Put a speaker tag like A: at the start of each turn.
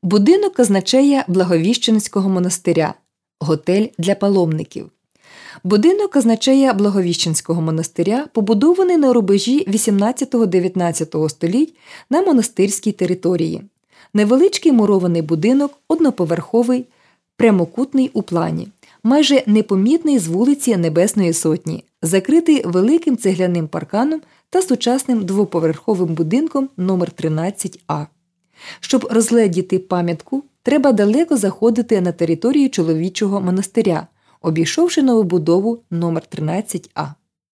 A: Будинок казначея Благовіщенського монастиря. Готель для паломників. Будинок казначея Благовіщенського монастиря побудований на рубежі 18-19 століть на монастирській території. Невеличкий мурований будинок, одноповерховий, прямокутний у плані, майже непомітний з вулиці Небесної Сотні, закритий великим цегляним парканом та сучасним двоповерховим будинком номер 13А. Щоб розгледіти пам'ятку, треба далеко заходити на територію чоловічого монастиря, обійшовши новобудову номер 13А.